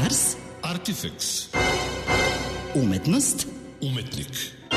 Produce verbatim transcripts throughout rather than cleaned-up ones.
Ars Artifex. Umetnost Umetnik.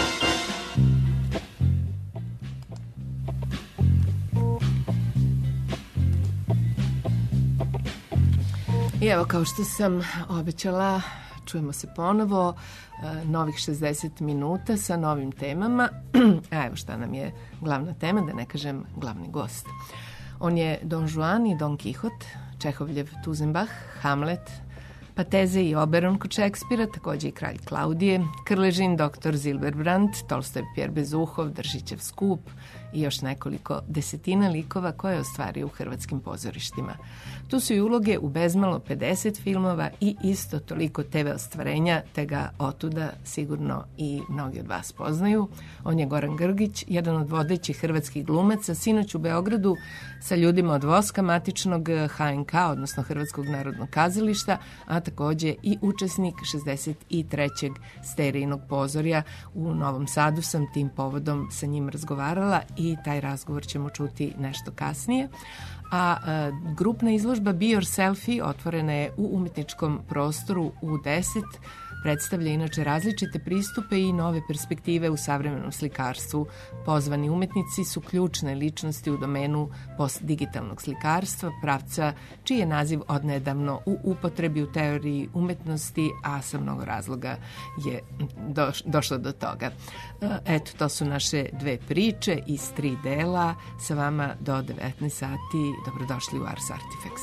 I evo, kao što sam obećala, čujemo se ponovo, novih šezdeset minuta sa novim temama. A evo šta nam je glavna tema, da ne kažem glavni gost. On je Don Juan i Don Kihot, Čehovljev Tuzenbach, Hamlet, Pateze i Oberon kod Šekspira, takođe i Kralj Klaudije, Krležin, doktor Zilberbrand, Tolstoj Pjer Bezuhov, Držićev skup i još nekoliko desetina likova koje je ostvario u hrvatskim pozorištima. Tu su i uloge u bezmalo pedeset filmova i isto toliko te ve ostvarenja, te ga otuda sigurno i mnogi od vas poznaju. On je Goran Grgić, jedan od vodećih hrvatskih glumaca, sinoć u Beogradu sa ljudima od Voska, matičnog ha en ka, odnosno Hrvatskog narodnog kazališta, a takođe i učesnik šezdeset trećeg sterijnog pozorja. U Novom Sadu sam tim povodom sa njim razgovarala i taj razgovor ćemo čuti nešto kasnije. A e, grupna izložba Be Yourselfi otvorena je u umetničkom prostoru U deset, predstavlja inače različite pristupe i nove perspektive u savremenom slikarstvu. Pozvani umetnici su ključne ličnosti u domenu postdigitalnog slikarstva, pravca čiji je naziv odnedavno u upotrebi u teoriji umetnosti, a sa mnogo razloga je doš, došlo do toga. Eto, to su naše dve priče iz tri dela. Sa vama do devetnaest sati. Dobrodošli u Ars Artifex.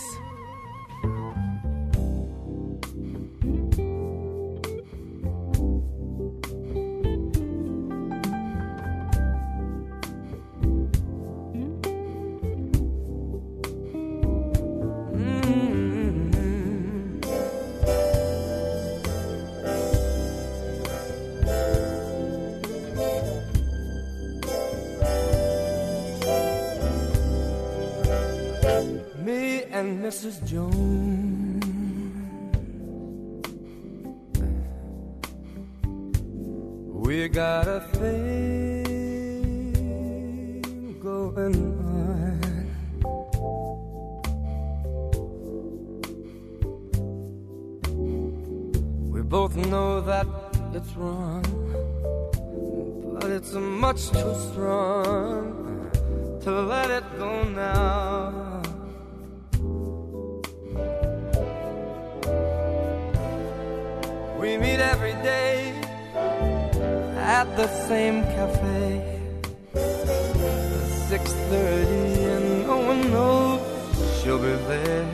Missus Jones, we got a thing going on. We both know that it's wrong, but it's much too strong to let it go now. We meet every day at the same cafe, six thirty and no one knows she'll be there,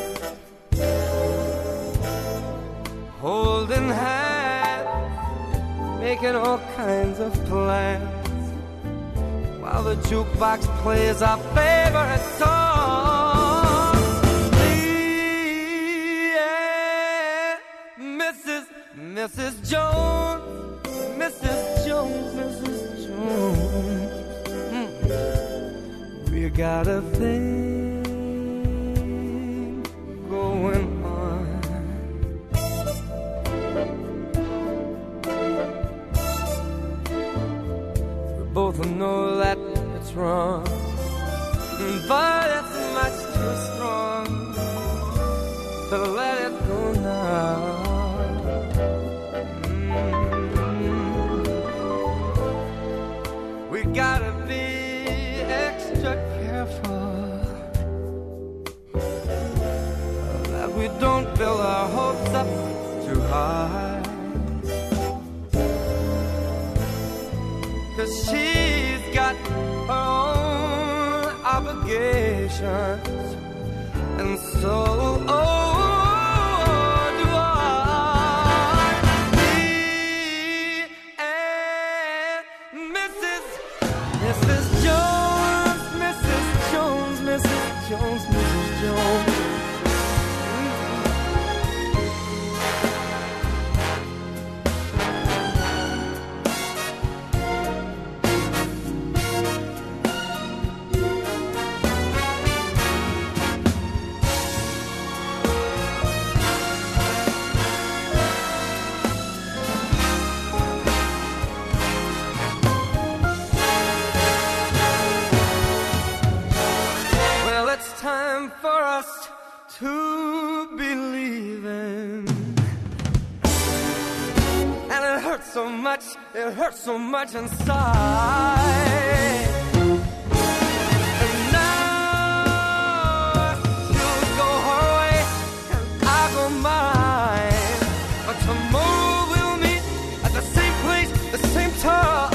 holding hands, making all kinds of plans, while the jukebox plays our favorite song. Missus Jones, Missus Jones, Missus Jones, mm. We got a thing going on. We both know that it's wrong, but it's much too strong to let it go now. Gotta be extra careful that we don't build our hopes up too high, 'cause she's got her own obligations, and so oh Jones, Missus Jones. Time for us to believe in hurts so much, it hurts so much inside. And now she'll go her way and I go mine. But tomorrow we'll meet at the same place, the same time.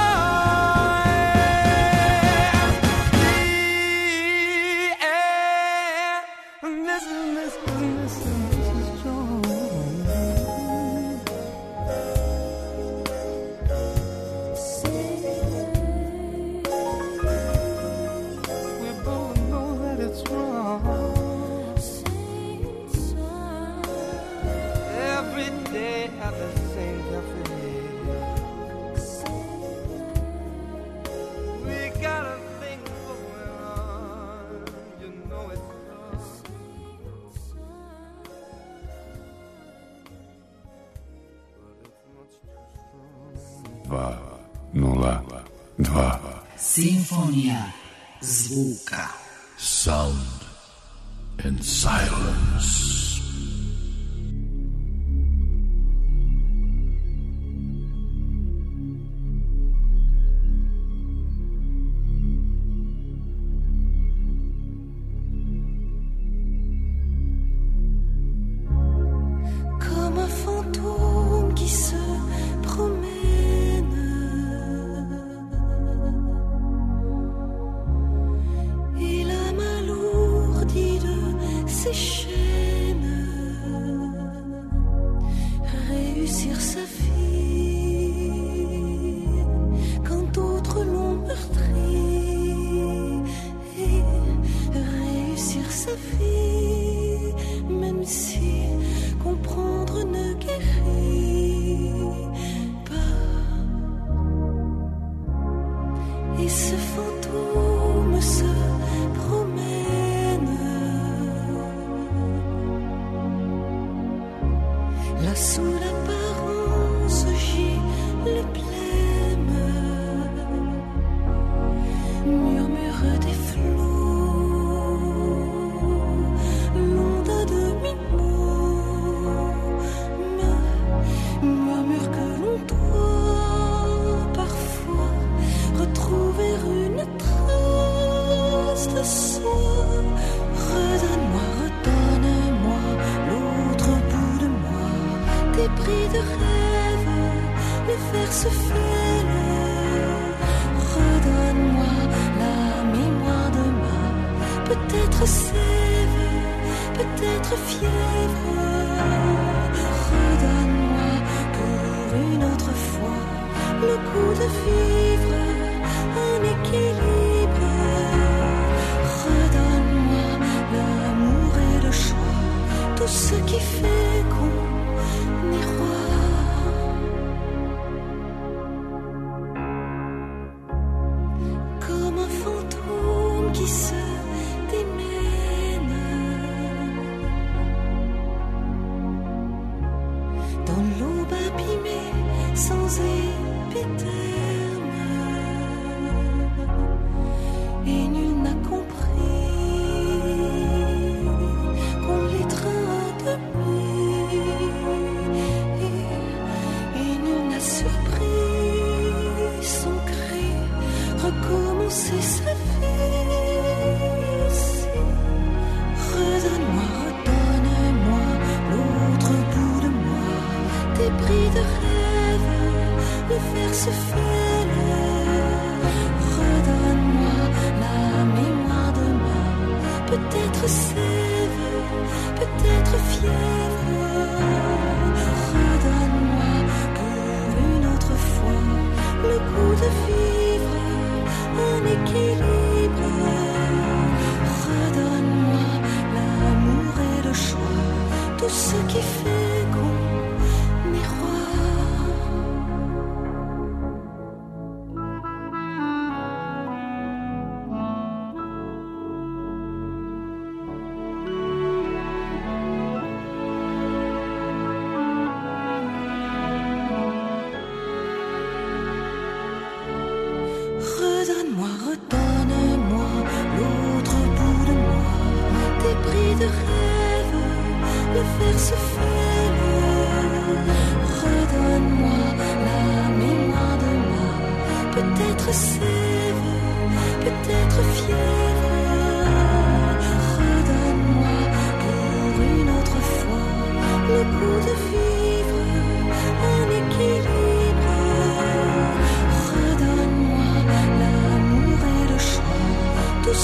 dva nula dva Simfonija zvuka. Sound and silence.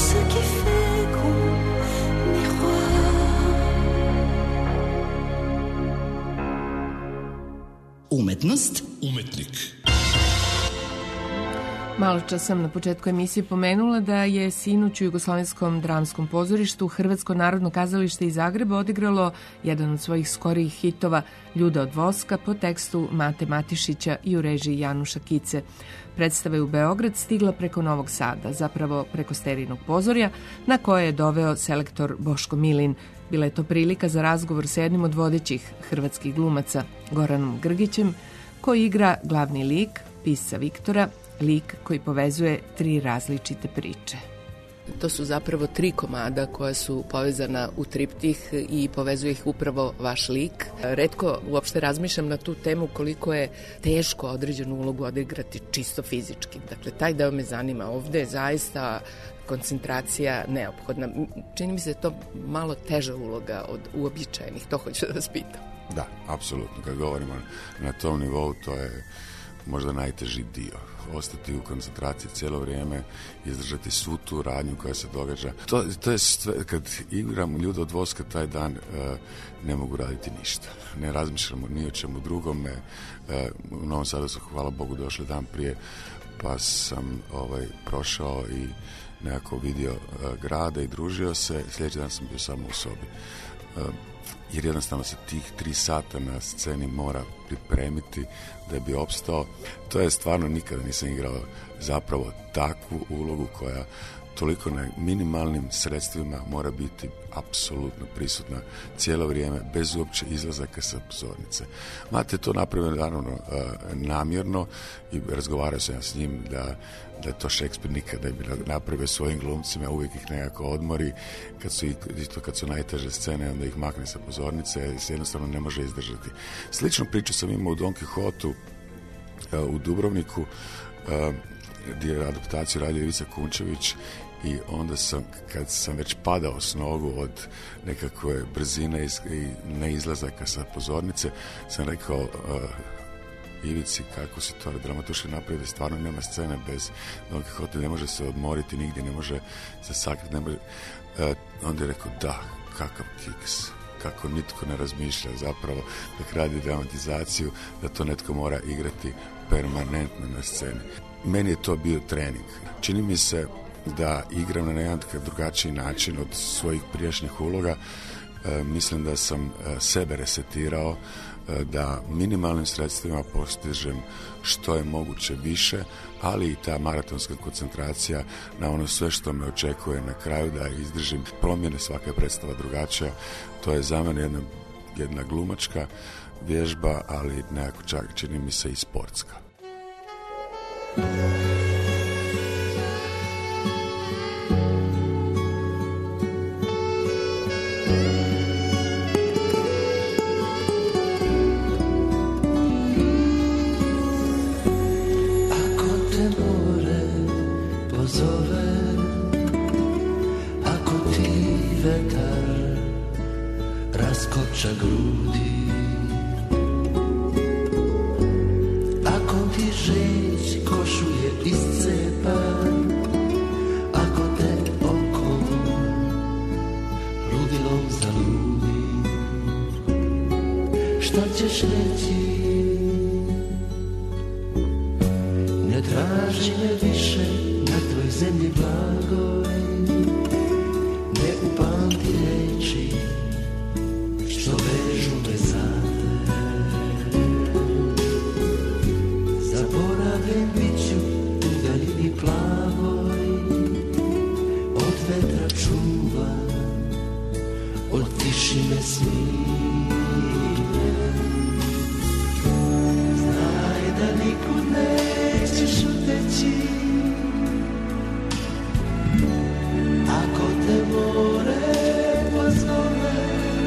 ce qui fait qu'on miroir. Umetnost. Umetnik. Malo čas sam na početku emisije pomenula da je sinoć u Jugoslovenskom dramskom pozorištu Hrvatsko narodno kazalište iz Zagreba odigralo jedan od svojih skorijih hitova Ljuda od voska po tekstu Mate Matišića i u režiji Januša Kice. Predstava je u Beograd stigla preko Novog Sada, zapravo preko Sterinog pozorja, na koje je doveo selektor Boško Milin. Bila je to prilika za razgovor sa jednim od vodećih hrvatskih glumaca, Goranom Grgićem, koji igra glavni lik, pisca Viktora, lik koji povezuje tri različite priče. To su zapravo tri komada koja su povezana u triptih i povezuje ih upravo vaš lik. Retko uopšte razmišljam na tu temu koliko je teško određenu ulogu odigrati čisto fizički. Dakle, taj deo me zanima. Ovde je zaista koncentracija neophodna. Čini mi se da je to malo teža uloga od uobičajenih. To hoću da vas pitam. Da, apsolutno. Kad govorimo na tom nivou, to je možda najteži dio. Ostati u koncentraciji cijelo vrijeme, izdržati svu tu radnju koja se događa. To, to je sve, kad igram Ljuda od voska taj dan, e, ne mogu raditi ništa. Ne razmišljamo ni o čemu drugome. E, u Novom Sadu su, hvala Bogu, došli dan prije, pa sam ovaj, prošao i nekako vidio e, grada i družio se. Sljedeći dan sam bio samo u sobi. E, jer jednostavno se tih tri sata na sceni mora pripremiti da bi opstao. To je stvarno, nikada nisam igrao zapravo takvu ulogu koja toliko na minimalnim sredstvima mora biti apsolutno prisutna cijelo vrijeme, bez uopće izlazaka sa pozornice. Mate to napravio naravno namjerno i razgovarao sam s njim da, da je to Šekspir nikada bi napravio svojim glumcima, uvijek ih nekako odmori kad su, isto kad su najteže scene, onda ih makne sa pozornice i se jednostavno ne može izdržati. Sličnu priču sam imao u Don Quixotu u Dubrovniku, gdje je adaptaciju radio Ivica Kunčević, i onda sam, kad sam već padao s nogu od nekakve brzine i neizlazaka sa pozornice, sam rekao uh, Ivici kako si to dramatuški napravio, da stvarno nema scene bez Don Quixote, ne može se odmoriti nigdje, ne može se sakriti, ne može... Uh, onda je rekao da, kakav kiks, kako nitko ne razmišlja zapravo dok radi dramatizaciju, da to netko mora igrati permanentno na sceni. Meni je to bio trening. Čini mi se da igram na jedan drugačiji način od svojih prijašnjih uloga. E, mislim da sam e, sebe resetirao, e, da minimalnim sredstvima postižem što je moguće više, ali i ta maratonska koncentracija na ono sve što me očekuje na kraju, da izdržim promjene, svaka je predstava drugačija. To je za mene jedna, jedna glumačka vježba, ali nekako čak čini mi se i sportska. Raskopča grudi, ako ti žeć košuje iscepa, ako te oko ludilom zaludi, šta ćeš reći? Ne traži me više na tvoj zemlji blagoj, ne upamti reči što vežu me za te. Zaboravljen biću u daljini plavoj, od vetra čuva, od tišine smire. Znaj da nikud nećeš uteći, ako te more pozove.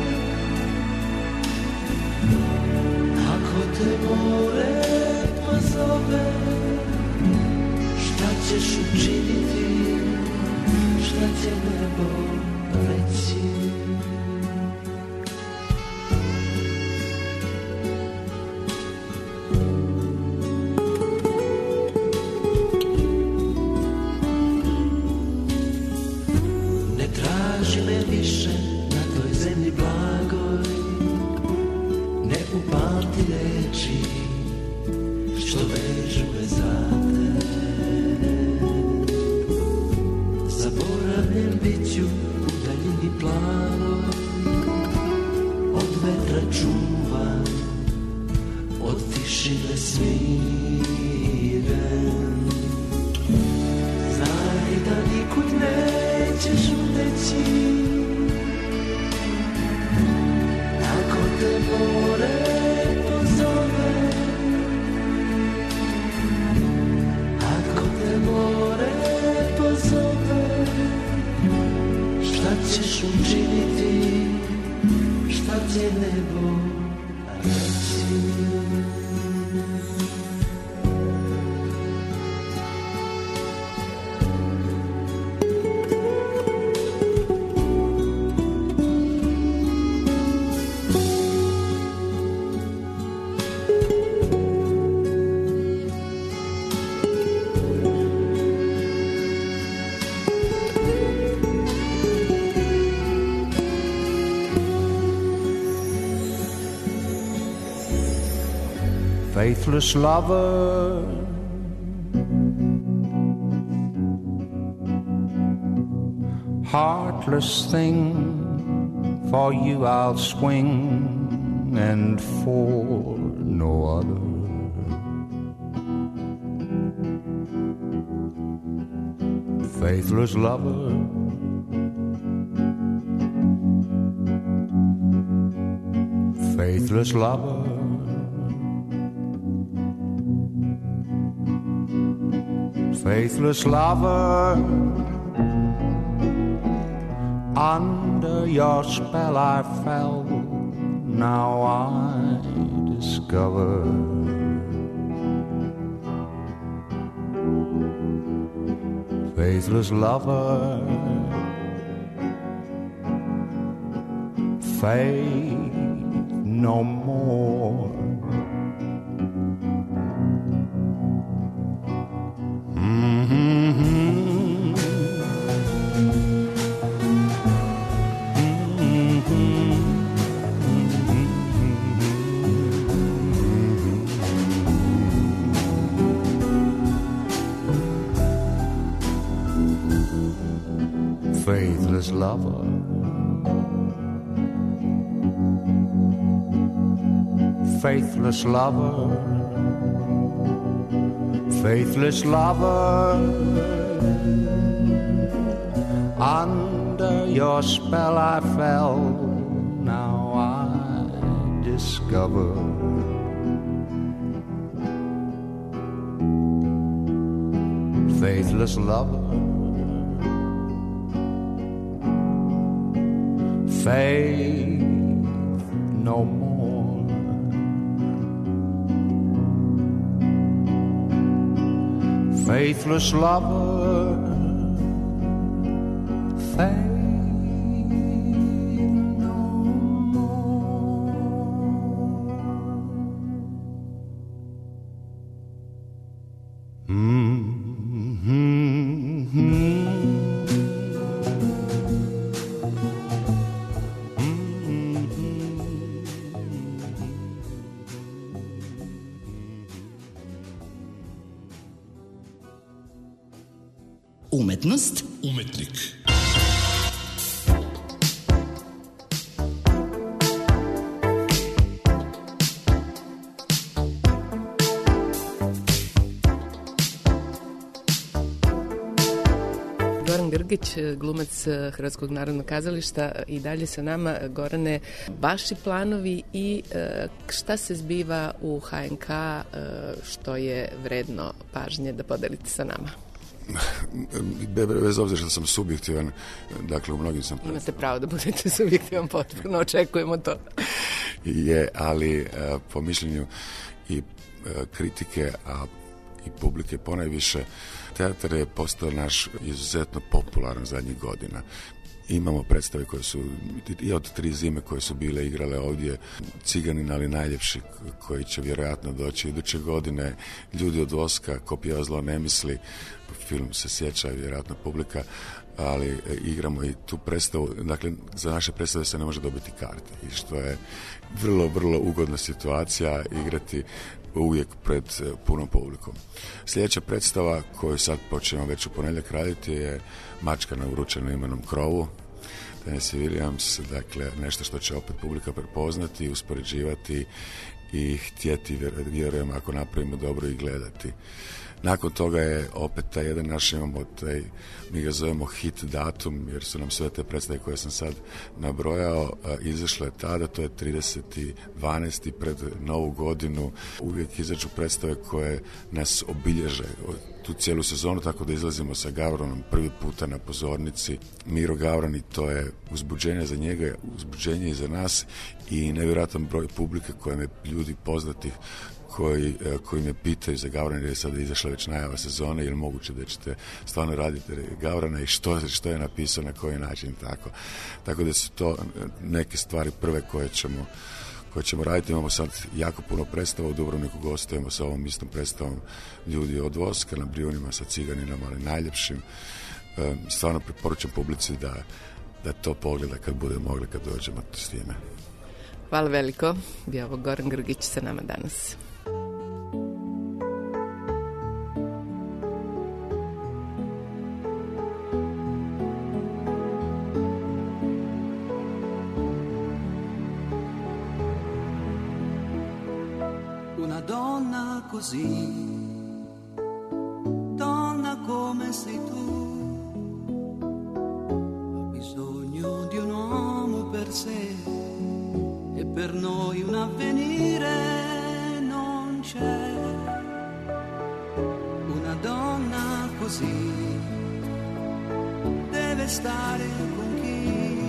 Ako te more pozove, šta ćeš učiniti, šta će nebo reći? traži me više na toj zemlji blagoj, ne upamti reči što vežu me za te. Zaboravljen biću u daljini plavoj, od vetra čuvan, od tišine smiren. Znaj da nikud nećeš uteći, ako te more pozove, ako te more pozove, šta ćeš učiniti, šta ti je nebo reći. Faithless lover, heartless thing, for you I'll swing and for no other. Faithless lover, faithless lover, faithless lover, under your spell I fell, now I discover faithless lover, faith no more. Faithless lover, faithless lover, faithless lover, under your spell I fell, now I discover faithless lover, faith no more. Faithless lover, faith no more. Mm-hmm. Umetnost, Umetnik. Goran Grgić, glumac Hrvatskog narodnog kazališta, i dalje sa nama. Gorane, vaši planovi i šta se zbiva u H N K što je vredno pažnje da podelite sa nama? Bez obzira što sam subjektivan, dakle u mnogim sam... Imate pravo da budete subjektivan, potpuno očekujemo to. Je, ali po mišljenju i kritike, a i publike ponajviše, teatar je postao naš izuzetno popularan zadnjih godina. Imamo predstave koje su i od tri zime koje su bile igrale ovdje, Ciganin ali najljepši, koji će vjerojatno doći iduće godine, Ljudi od voska, Ko pjeva zlo ne misli, film se sjeća vjerojatno publika. ali e, igramo i tu predstavu, dakle za naše predstave se ne može dobiti karte i što je vrlo, vrlo ugodna situacija igrati uvijek pred e, punom publikom. Sljedeća predstava koju sad počnemo već u ponedjeljak raditi je Mačka na uručenom imenom krovu, Tennessee Williams, dakle nešto što će opet publika prepoznati, uspoređivati i htjeti, vjerujem, ako napravimo dobro i gledati. Nakon toga je opet taj jedan naš, imamo taj, mi ga zovemo hit datum, jer su nam sve te predstave koje sam sad nabrojao izašle tada, to je trideseti dvanaesti pred Novu godinu. Uvijek izađu predstave koje nas obilježe tu cijelu sezonu, tako da izlazimo sa Gavranom prvi puta na pozornici. Miro Gavran, i to je uzbuđenje za njega, uzbuđenje i za nas i nevjerojatan broj publike koje me ljudi poznatih koji, koji me pitaju za Gavrana, jer je sada izašla već najava sezone, je li moguće da ćete stvarno raditi Gavrana i što, što je napisao, na koji način, tako. Tako da su to neke stvari prve koje ćemo, koje ćemo raditi. Imamo sad jako puno predstava, u Dubrovniku gostujemo sa ovom istom predstavom Ljudi od voska na Brijunima sa Ciganinom, ali najljepšim. Stvarno preporučam publici da, da to pogleda kad bude mogli, kad dođemo s time. Hvala veliko. Bio ovo Goran Grgić sa nama danas. Una donna così, donna come sei tu, ha bisogno di un uomo per sé e per noi un avvenire non c'è. Una donna così deve stare con chi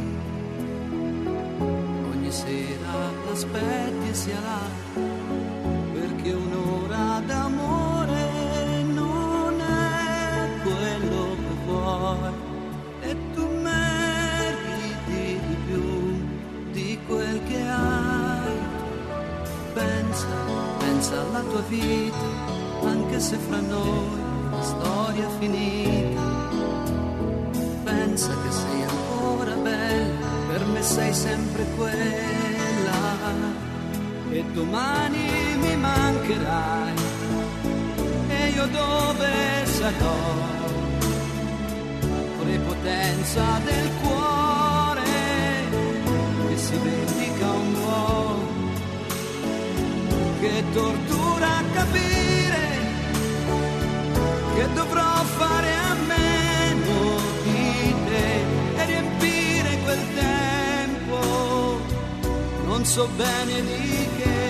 ogni sera l'aspetti e sia là, perché un'ora d'amore non è quello che vuoi e tu meriti di più di quel che hai. Pensa, pensa alla tua vita, anche se fra noi la storia è finita. Pensa che sei ancora bella, per me sei sempre quella. E domani mi mancherai e io dove sarò? Prepotenza del cuore che si vendica un po', che tortura capire che dovrò fare a meno di te e riempire quel tempo, non so bene di che.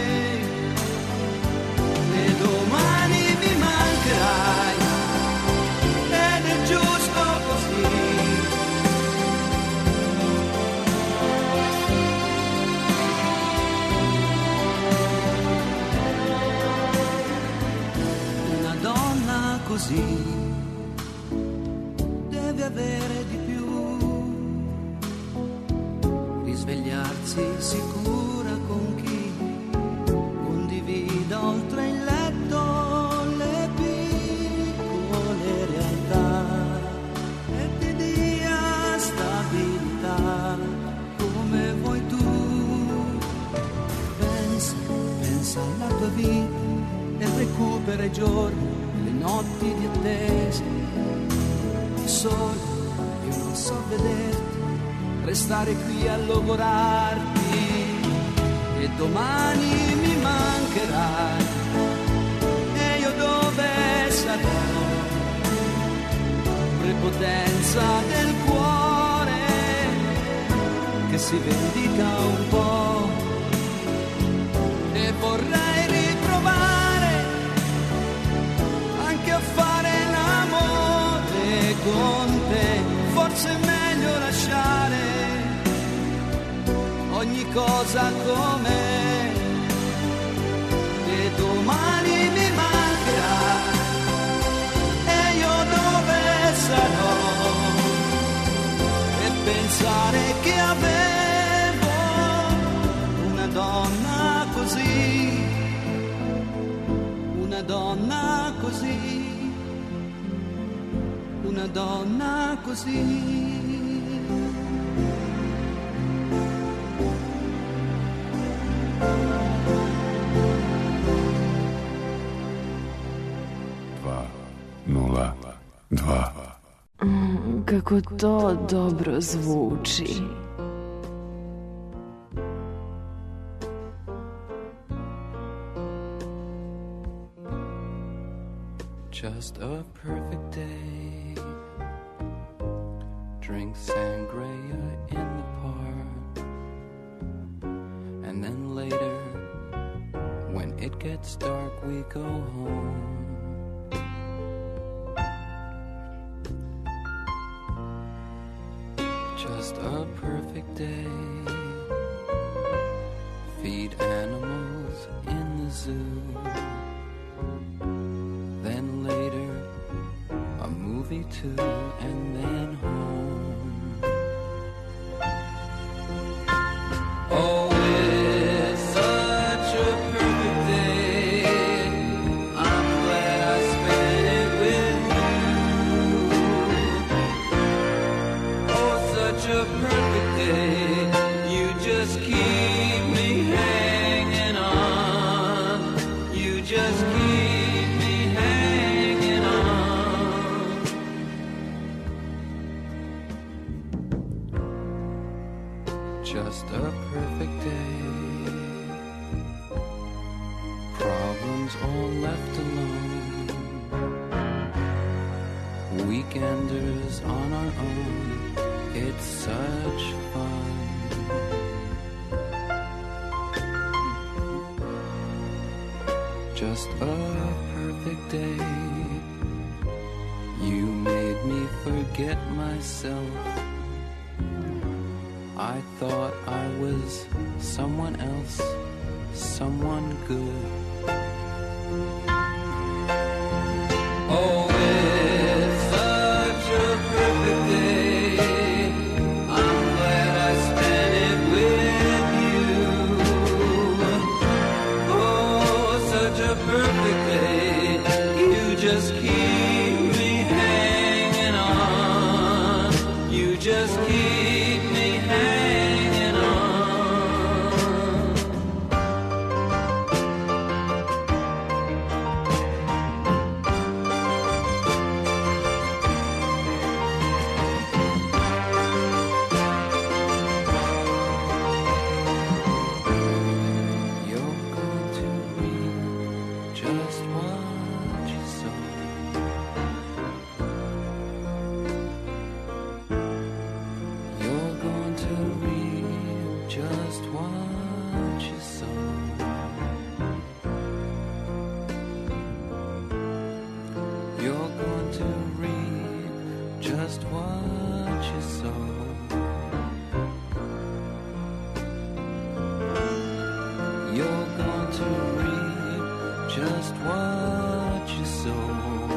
E domani mi mancherai ed è giusto così. Una donna così deve avere di più, risvegliarsi sicura con chi condivida oltre il letto le piccole realtà e ti dia stabilità come vuoi tu. Pensa, pensa alla tua vita e recupera i giorni e le notti di attesa. Solo io non so vederti, restare qui a logorarti e domani mi mancherai e io dove sarò? Prepotenza del cuore che si vendica un po' e vorrei riprovare anche a fare l'amore con te. Forse è meglio lasciare ogni cosa com'è e domani mi mancherà e io dove sarò? E pensare che avevo una donna così, una donna così, una donna così. Nula, dva. Mm, kako to dobro zvuči. Just a perfect day. Drink sangria in the park. And then later, when it gets dark, we go home. Just a perfect day. Feed animals in the zoo. Then later, a movie too, and then home. Oh, it's such a perfect day. I'm glad I spent it with you. Oh, such a perfect day. You just keep me hanging on. You just keep me hanging on. Just a perfect day. Problems all left alone. Weekenders on our own. It's such fun. Just a perfect day. You made me forget myself. I thought I was someone else, someone good. Oh, it's such a perfect day. I'm glad I spent it with you. Oh, such a perfect day. You just keep me hanging on. You just keep me hanging on. You're going to reap just what you sow. You're going to reap just what you sow. You're going to reap just what you sow. You're going to reap just what you sow.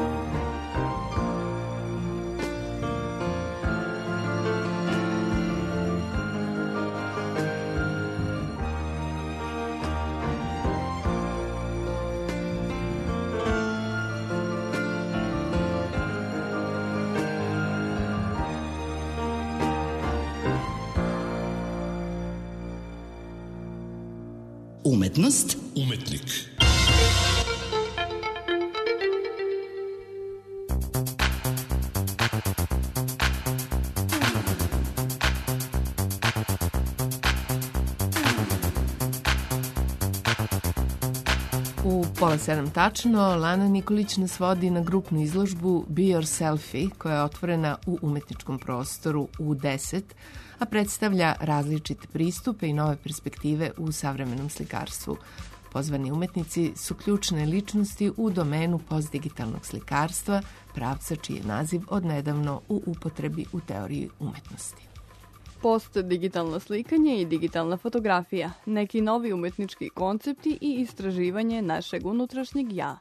Umetnost, Umetnik. U pola sedam tačno, Lana Nikolić nas vodi na grupnu izložbu Be Yourselfie, koja je otvorena u umetničkom prostoru U deset, a predstavlja različite pristupe i nove perspektive u savremenom slikarstvu. Pozvani umetnici su ključne ličnosti u domenu postdigitalnog slikarstva, pravca čiji je naziv odnedavno u upotrebi u teoriji umetnosti. Post-digitalno slikanje i digitalna fotografija, neki novi umetnički koncepti i istraživanje našeg unutrašnjeg ja.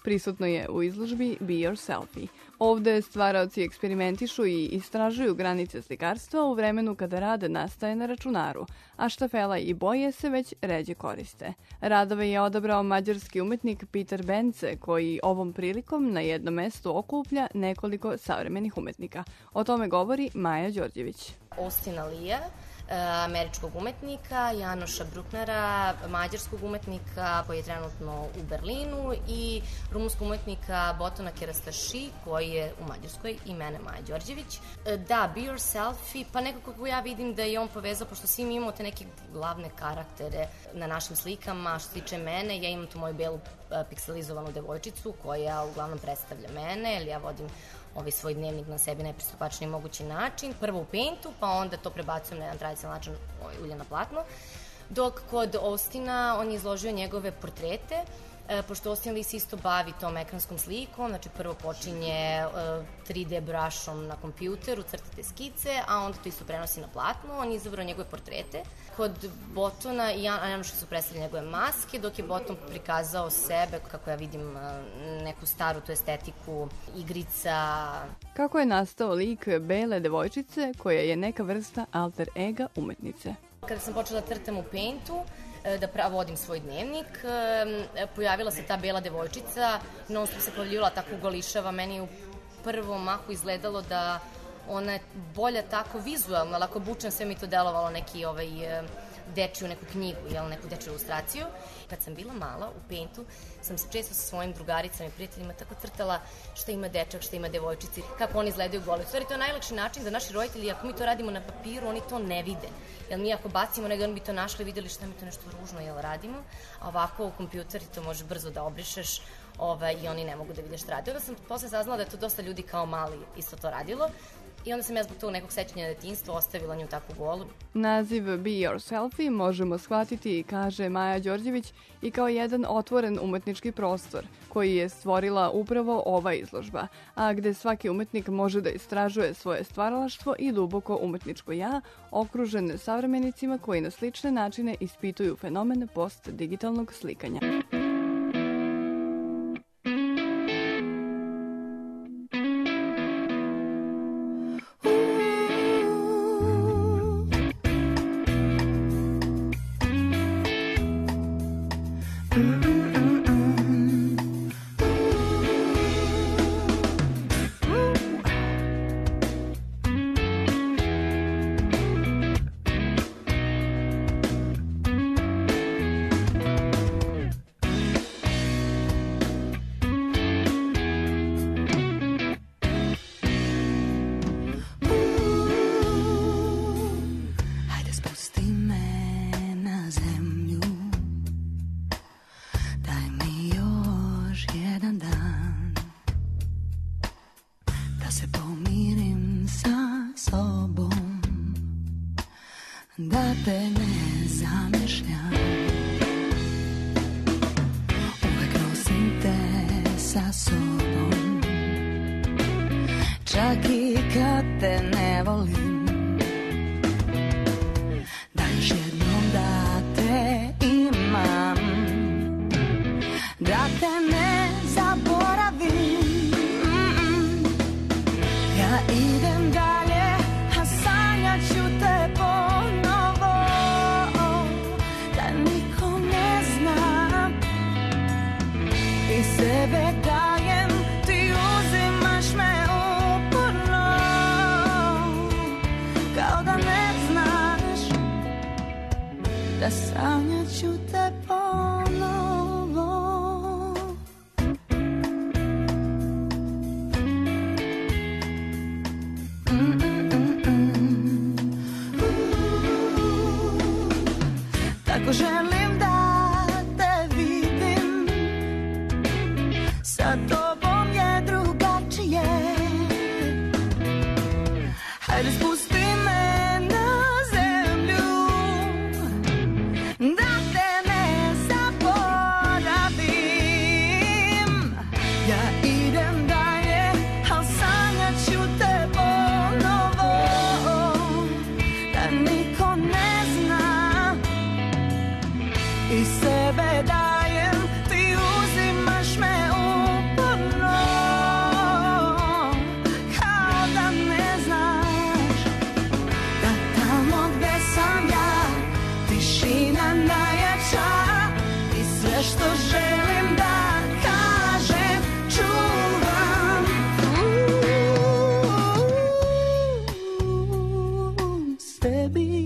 Prisutno je u izložbi Be Your Selfie. Ovde stvaraoci eksperimentišu i istražuju granice slikarstva u vremenu kada rad nastaje na računaru, a štafela i boje se već ređe koriste. Radove je odabrao mađarski umetnik Peter Bence, koji ovom prilikom na jednom mestu okuplja nekoliko savremenih umetnika. O tome govori Maja Đorđević. Austina Lia, američkog umetnika, Janoša Brucknera, mađarskog umetnika koji je trenutno u Berlinu i rumunskog umetnika Botona Kerastaši koji je u Mađarskoj i mene Maja Đorđević. Da, Be Your Selfie, pa nekako kako ja vidim da je on povezao, pošto svi mi imamo te neke glavne karaktere na našim slikama. Što se tiče mene, ja imam tu moju belu pikselizovanu devojčicu koja uglavnom predstavlja mene, jer ja vodim ovaj svoj dnevnik na sebi najpristupačniji mogući način. Prvo u Paintu, pa onda to prebacujem na jedan tradicionalan način ulje na platno. Dok kod Austina on je izložio njegove portrete, e, pošto Austin Lee se isto bavi tom ekranskom slikom, znači prvo počinje e, tri D brushom na kompjuteru, crtate skice, a onda to isto prenosi na platno. On je izabrao njegove portrete. Kod Botona i Janoša su predstavili njegove maske, dok je Boton prikazao sebe, kako ja vidim, neku staru tu estetiku, igrica. Kako je nastao lik bele devojčice koja je neka vrsta alter ega umetnice? Kada sam počela da crtam u Paintu, da pravo vodim svoj dnevnik, pojavila se ta bela devojčica, non stop se pojavljivala tako ugolišava. Meni u prvom mahu izgledalo da ona je bolja tako vizualno, ali ako bučem sve mi to delovalo neki ovaj, dečiju neku knjigu, jel, neku dečiju ilustraciju. Kad sam bila mala u Paintu, sam se često sa svojim drugaricama i prijateljima tako crtala šta ima dečak, šta ima devojčici, kako oni izgledaju goli. U stvari, to je najlakši način da naši roditelji, ako mi to radimo na papiru, oni to ne vide. Jer mi ako bacimo negdje, oni bi to našli, videli šta mi to nešto ružno, jel, radimo. A ovako u kompjuteri to može brzo da obrišeš ovaj, i oni ne mogu da vide šta radi. Onda sam posle saznala da je to dosta ljudi kao mali isto to radilo. I onda sam ja zbog tog nekog sećanja detinjstva ostavila nju takvu golu. Naziv Be Your Selfie možemo shvatiti, kaže Maja Đorđević, i kao jedan otvoren umetnički prostor koji je stvorila upravo ova izložba, a gde svaki umetnik može da istražuje svoje stvaralaštvo i duboko umetničko ja, okružen savremenicima koji na slične načine ispituju fenomen post-digitalnog slikanja. Da te ne zamišljam, uvek nosim te sa sobom, čak i kad te ne volim. Da još jednom da te imam, da te ne zaboravim. Mm-mm. Ja idem dalje, a sanjat ću te ponovo, da niko ne zna. I sebe dajem, ti uzimaš me uporno, kao da ne znaš da sanjat ću te ponovo. Tako želim da te vidim, sa tobom je drugačije. Hajde spusti me na zemlju, da te ne tebi.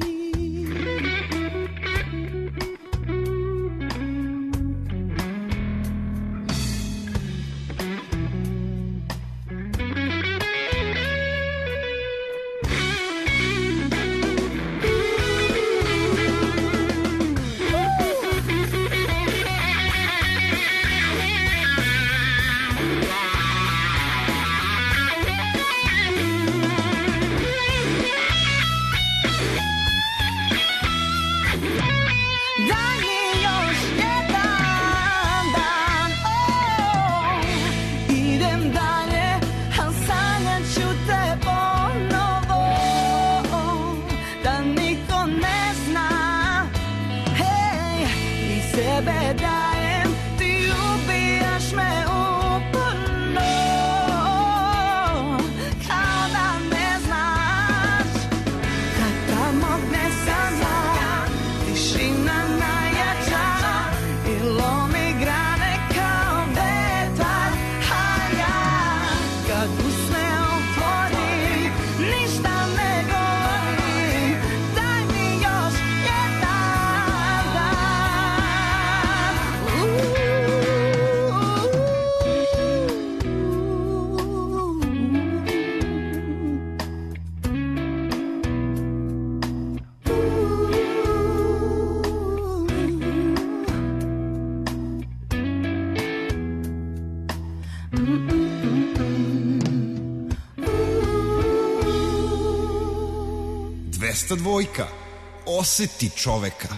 dvesta dvojka. Oseti čoveka.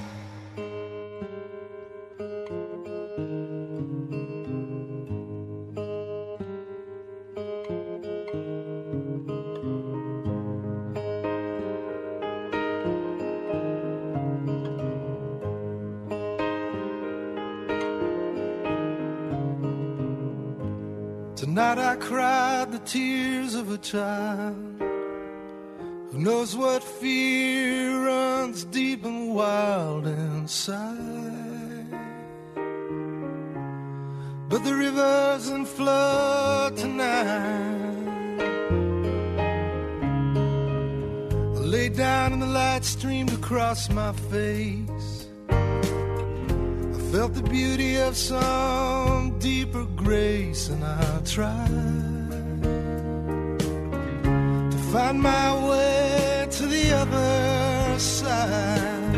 Tonight I cried the tears of a child who knows what fear runs deep and wild inside. But the rivers in flood tonight, I lay down and the light streamed across my face. I felt the beauty of some deeper grace, and I tried to find my way to the other side.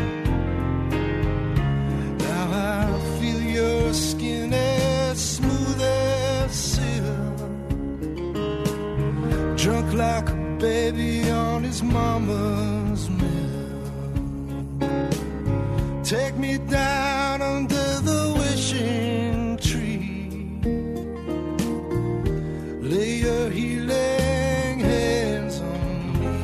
Now I feel your skin as smooth as silk, drunk like a baby on his mama's milk. Take me down under the wishing tree, lay your healing hands on me.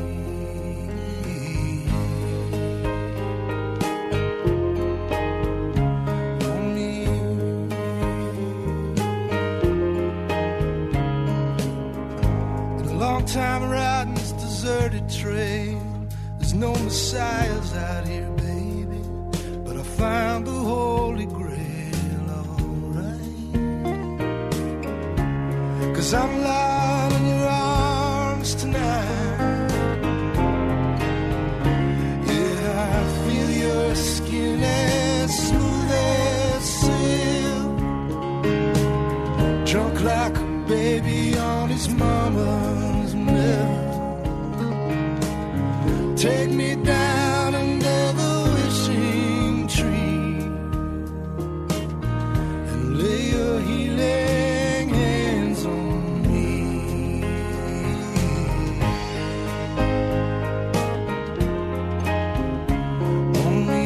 On me. Been a long time riding this deserted trail. There's no messiahs out here, baby, but I found the Holy Grail, alright. 'Cause I'm lying in your arms tonight. Yeah, I feel your skin as smooth as silk, drunk like a baby on his mama's milk. Take me down under the wishing tree and lay your healing hands on me. On me.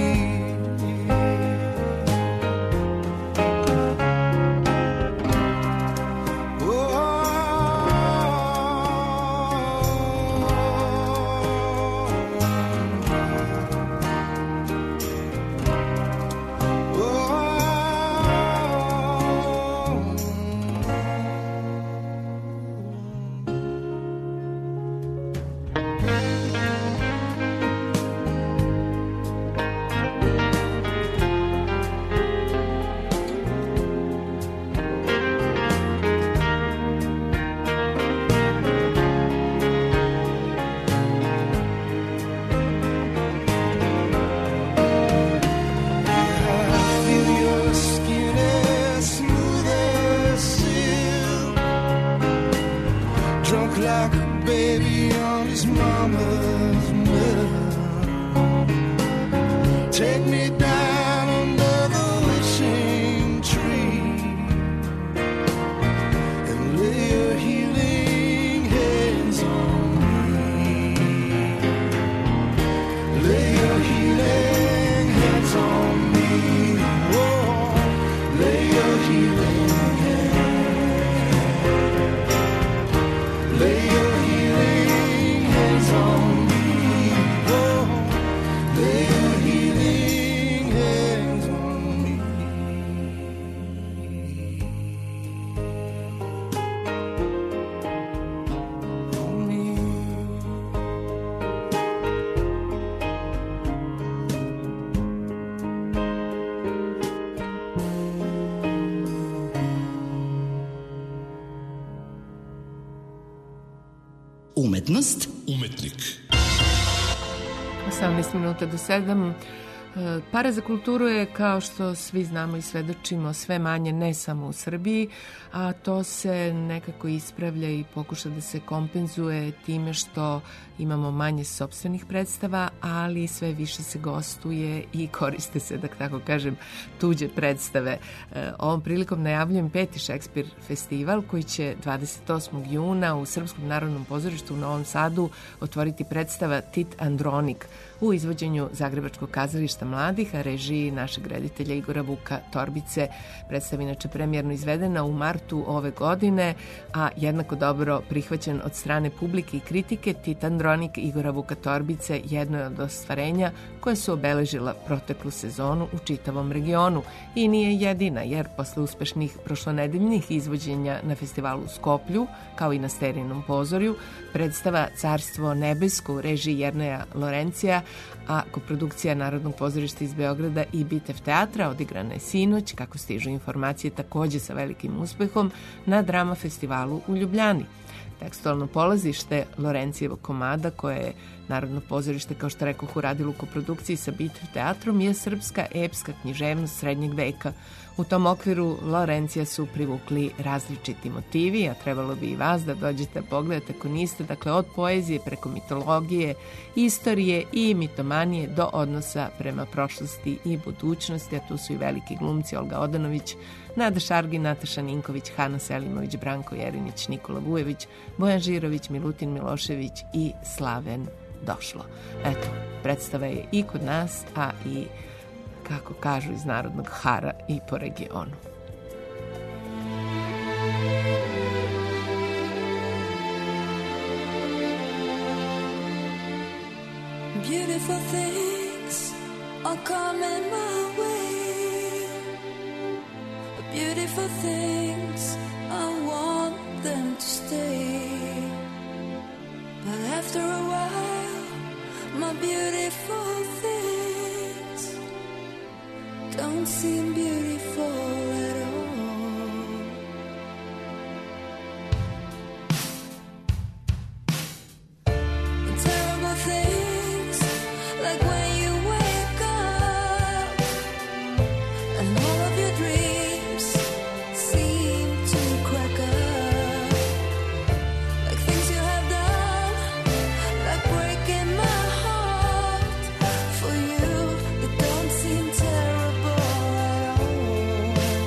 Oh, Take me down under the wishing tree and lay your healing hands on me. Lay your healing hands on me. Oh, lay your healing hands. Lay your healing hands on me. Oh, lay your healing hands on me. On me. Umetnost. Umetnik. osamnaest minuta do sedam. Para za kulturu je, kao što svi znamo i svedočimo, sve manje ne samo u Srbiji, a to se nekako ispravlja i pokuša da se kompenzuje time što imamo manje sopstvenih predstava, ali sve više se gostuje i koriste se, da tako kažem, tuđe predstave. Ovom prilikom najavljujem peti Šekspir festival koji će dvadeset osmog juna u Srpskom narodnom pozorištu u Novom Sadu otvoriti predstava Tit Andronik u izvođenju Zagrebačkog kazališta mladih, a režiji našeg reditelja Igora Vuka Torbice. Predstava inače premijerno izvedena u martu ove godine, a jednako dobro prihvaćen od strane publike i kritike. Tit Andronik Igora Vuka Torbice jedno je od ostvarenja koje su obeležila proteklu sezonu u čitavom regionu i nije jedina, jer posle uspešnih prošlonedeljnih izvođenja na festivalu u Skoplju, kao i na Sterinom pozorju, predstava Carstvo nebesko u režiji Jerneja Lorencija, a koprodukcija Narodnog pozorišta iz Beograda i Bitev teatra odigrana je sinoć, kako stižu informacije, takođe sa velikim uspehom, na Drama festivalu u Ljubljani. Tekstualno polazište Lorencijevog komada, koje je Narodno pozorište, kao što rekoh, uradilo u koprodukciji sa Bitev teatrom, je srpska epska književnost srednjeg veka. U tom okviru Lorencija su privukli različiti motivi, a trebalo bi i vas da dođete da pogledate ako niste, dakle od poezije preko mitologije, istorije i mitomanije do odnosa prema prošlosti i budućnosti, a tu su i veliki glumci Olga Odanović, Nada Šargin, Nataša Ninković, Hana Selimović, Branko Jerinić, Nikola Vujević, Bojan Žirović, Milutin Milošević i Slaven Došlo. Eto, predstava je i kod nas, a i, kako kažu, iz Narodnog hara i po regionu. Beautiful things are coming my way. Beautiful things, I want them to stay. But after a while, my beautiful things don't seem beautiful at all. And terrible things, like when you wake up and all of your dreams seem to crack up, like things you have done, like breaking my heart. For you, it don't seem terrible at all.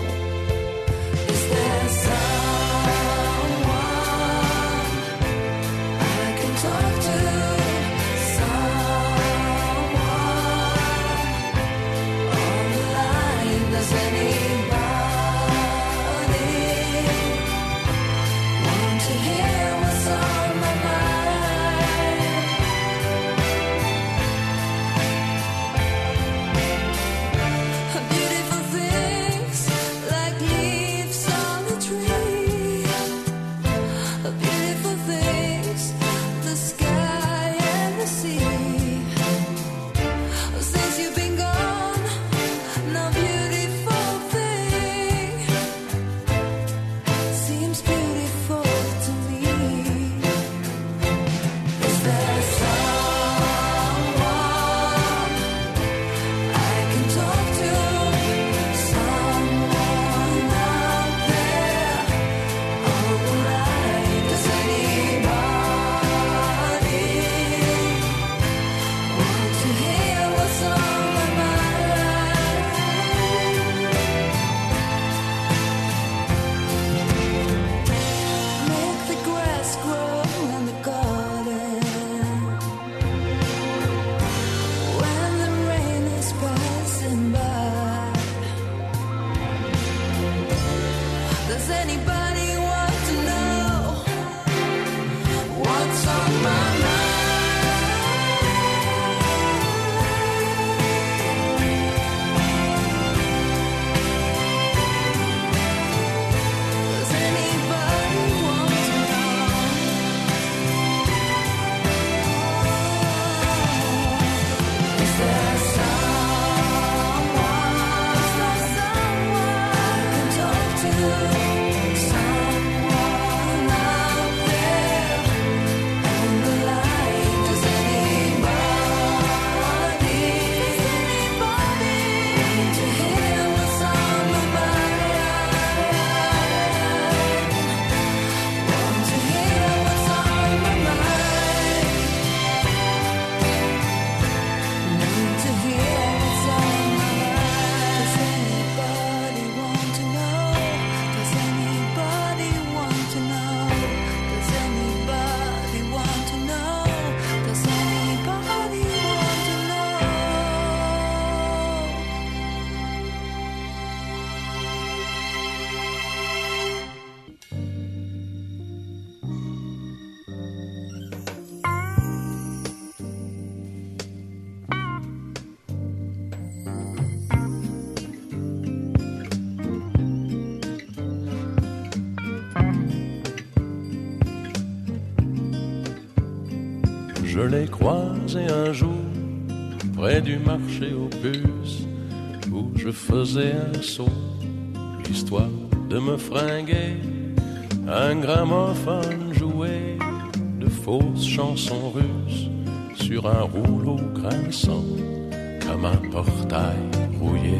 Je l'ai croisé un jour près du marché aux puces où je faisais un saut, histoire de me fringuer. Un gramophone jouait de fausses chansons russes sur un rouleau grinçant comme un portail rouillé.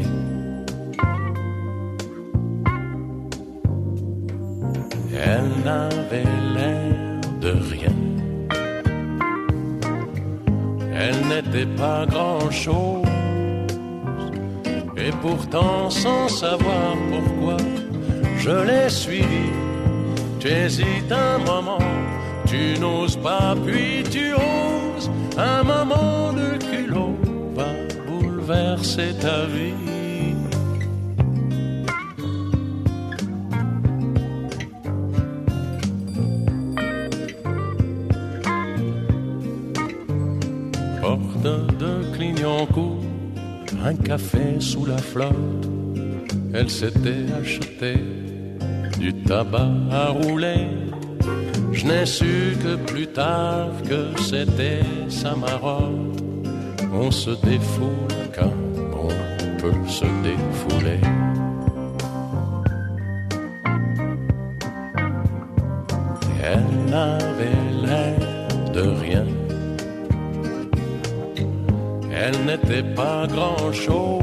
Elle n'avait l'air de rien. Elle n'était pas grand-chose. Et pourtant, sans savoir pourquoi, je l'ai suivie. Tu hésites un moment, tu n'oses pas, puis tu oses. Un moment de culot va bouleverser ta vie. Porte de Clignancourt, un café sous la flotte. Elle s'était achetée du tabac à rouler. Je n'ai su que plus tard que c'était sa marotte. On se défoule quand on peut se défouler. Elle n'avait l'air de rien. Elle n'était pas grand-chose.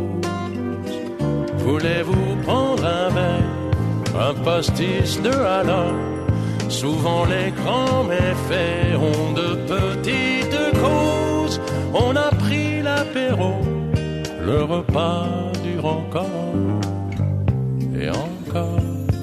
Voulez-vous prendre un verre, un pastis de halal? Souvent les grands méfaits ont de petites causes. On a pris l'apéro, le repas dure encore. Et encore.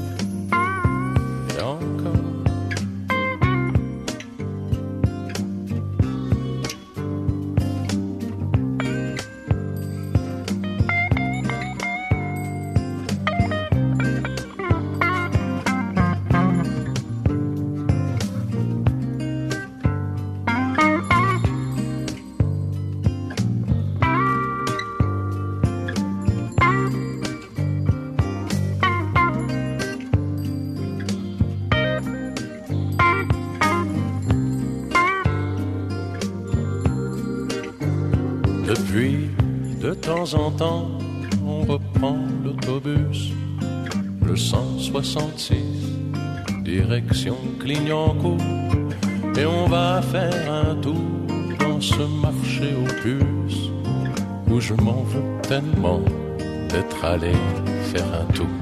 Depuis, de temps en temps, on reprend l'autobus, le cent soixante-six, direction Clignancourt, et on va faire un tour dans ce marché aux puces, où je m'en veux tellement d'être allé faire un tour.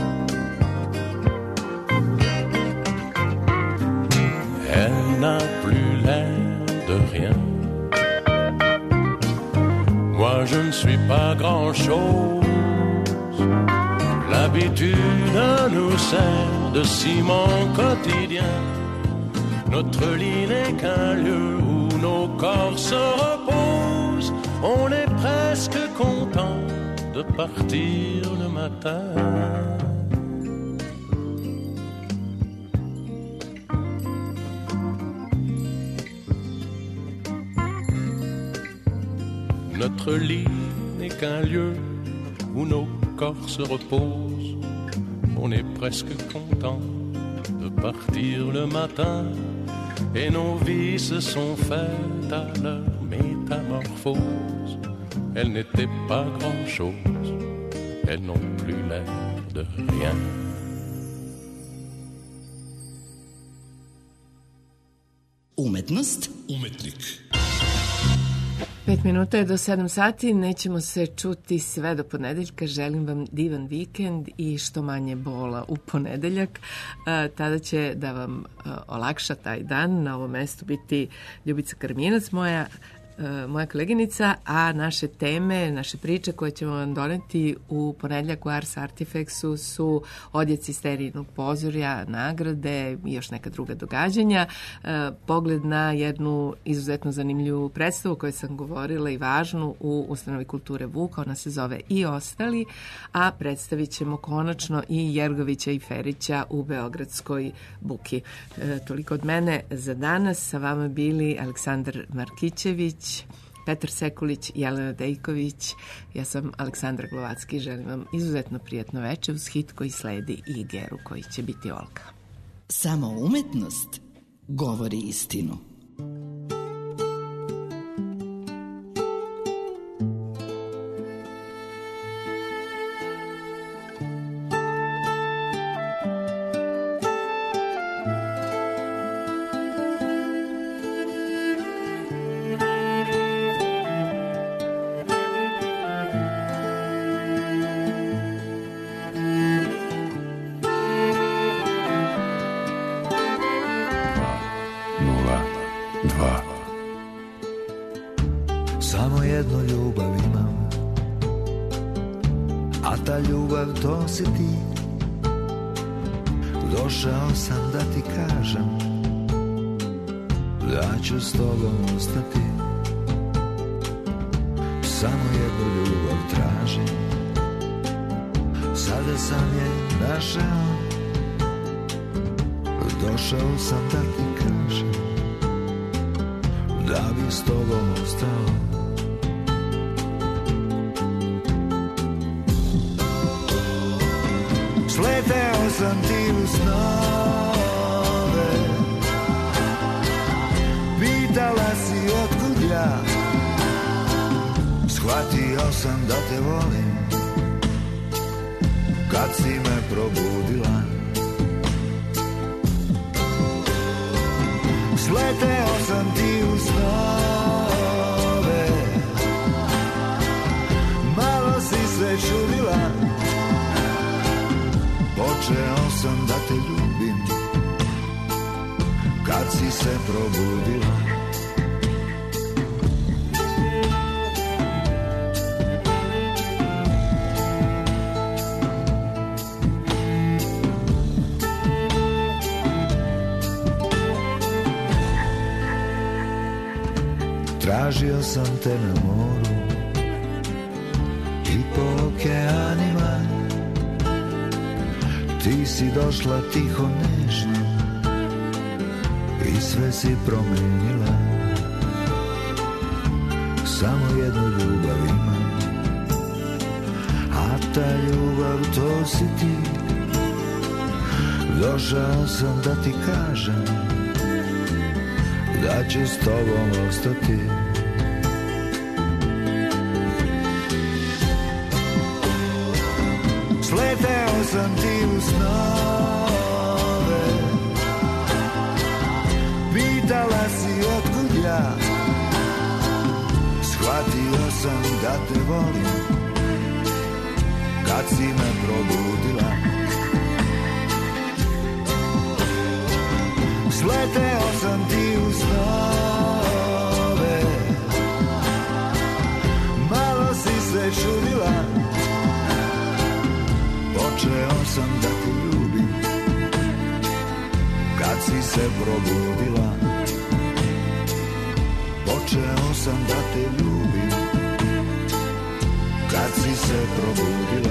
Elle n'a plus l'air de rien. Moi je ne suis pas grand-chose. L'habitude nous sert de ciment quotidien. Notre lit n'est qu'un lieu où nos corps se reposent. On est presque content de partir le matin. Notre lit n'est qu'un lieu où nos corps se reposent. On est presque content de partir le matin. Et nos vies se sont faites à leur métamorphose. Elles n'étaient pas grand-chose. Elles n'ont plus l'air de rien. Umetnost. Umetnik. Pet minuta je do sedam sati, nećemo se čuti sve do ponedeljka. Želim vam divan vikend i što manje bola u ponedeljak. E, tada će da vam e, olakša taj dan. Na ovom mestu biti Ljubica Karminac, moja moja koleginica, a naše teme, naše priče koje ćemo vam doneti u ponedljak u Ars Artifexu su odjeci sterijnog pozorja, nagrade i još neka druga događanja. E, pogled na jednu izuzetno zanimljivu predstavu o kojoj sam govorila i važnu u Ustanovi kulture Vuk, ona se zove I ostali, a predstavit ćemo konačno i Jergovića i Ferića u Beogradskoj Buki. E, toliko od mene za danas. Sa vama bili Aleksandar Markićević, Petar Sekulić, Jelena Dejković. Ja sam Aleksandra Glovacki. Želim vam izuzetno prijatno veče uz hit koji sledi i Geru koji će biti Olka. Samo umetnost govori istinu. Samo jednu ljubav imam, a ta ljubav to si ti. Došao sam da ti kažem da ću s tobom ostati. Samo jednu ljubav tražim, sada sam je našao. Došao sam da ti kažem da bi s tobom ostao. Sleteo sam ti u snove, pitala si otkud ja. Shvatio sam da te volim kad si me probudila. Sleteo sam ti u snove, malo si se čudila. Počeo sam da te ljubim kad si se probudila. Tražio sam te na moru i po okeanima. Ti si došla tiho nežno i sve si promenila. Samo jednu ljubav imam, a ta ljubav to si ti. Došao sam da ti kažem da ću s tobom ostati. Sleteo sam ti u snove, pitala si otkud ja. Shvatio sam da te volim kad si me probudila. Sleteo sam ti u snove, malo si se čudila. Počeo sam da te ljubim kad si se probudila. Počeo sam da te ljubim kad si se probudila.